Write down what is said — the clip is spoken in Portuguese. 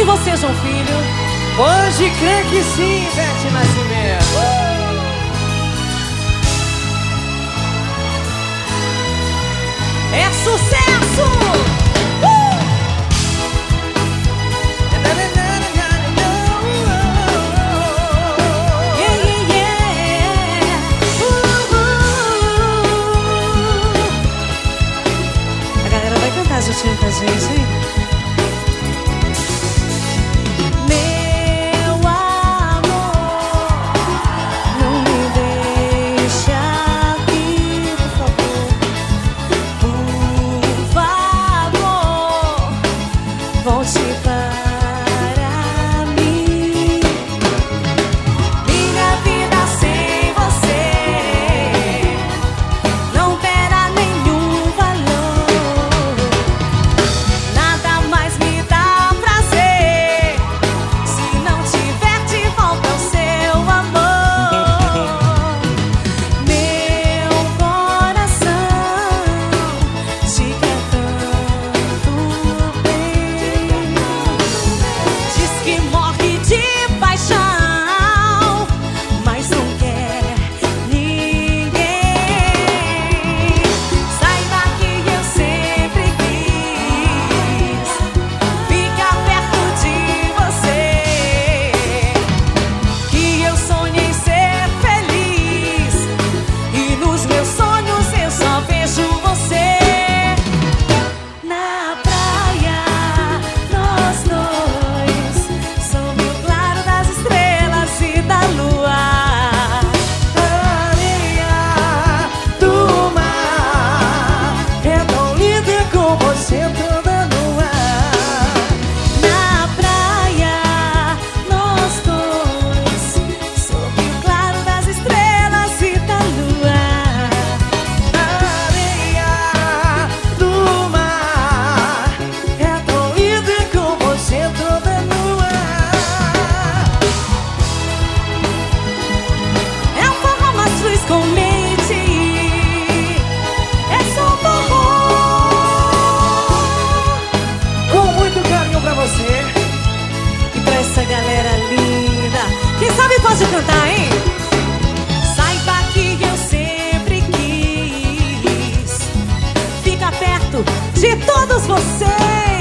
você, João Filho? Pode crer que sim, Beth Nascimento. É sucesso! Yeah, yeah, yeah. A galera vai cantar juntinho com a gente, hein? Volte para mim. Minha vida sem você não terá nenhum valor. Nada mais me dá prazer se não tiver de volta o seu amor. Meu coração te quer tanto bem. Diz que morre de paixão, mas não quer ninguém. Saiba que eu sempre quis ficar perto de você, que eu sonhei ser feliz e nos meus sonhos eu só vejo você. Na praia, nós dois, sob o claro das estrelas e da lua. Areia do mar é tão linda com você toda no ar. Na praia, nós dois, sob o claro das estrelas e da lua. Areia do mar é tão linda com você toda no ar. É um forró mastruz com leite, é só forró. Com muito carinho pra você. E pra essa galera linda, quem sabe pode cantar, hein? Saiba que eu sempre quis ficar perto de todos vocês.